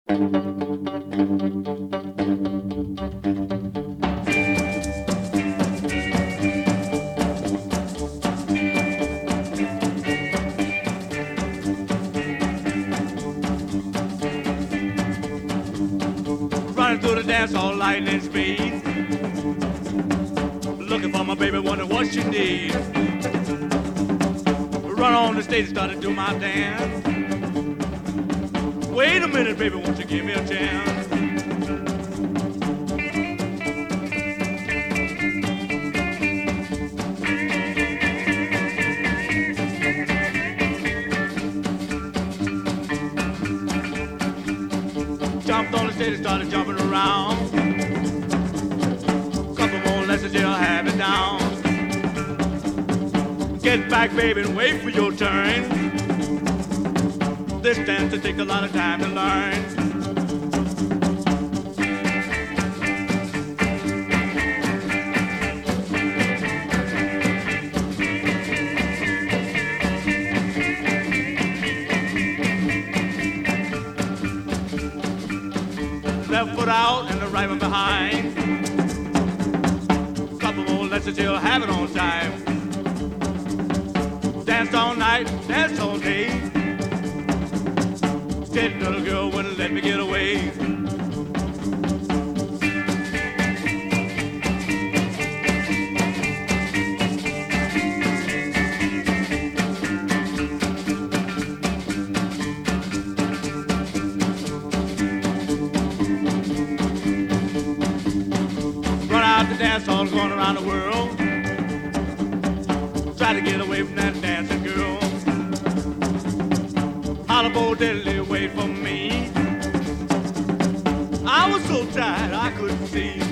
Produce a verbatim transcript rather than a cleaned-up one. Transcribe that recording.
Running through the dance all lightning speed, looking for my baby, wondering what she needs. Run on the stage and start to do my dance. Wait a minute, baby, won't you give me a chance? Jumped on the stage and started jumping around. Couple more lessons, you'll have it down. Get back, baby, and wait for your turn. This dance will take a lot of time to learn. Left foot out and the right one behind. Couple more lessons, you'll have it on time. Danced all night, danced all day. Steady little girl wouldn't let me get away. Run out the dance hall, going around the world. Try to get away from that dancing girl. Holla, Bo Diddley, wait for me. I was so tired I couldn't see.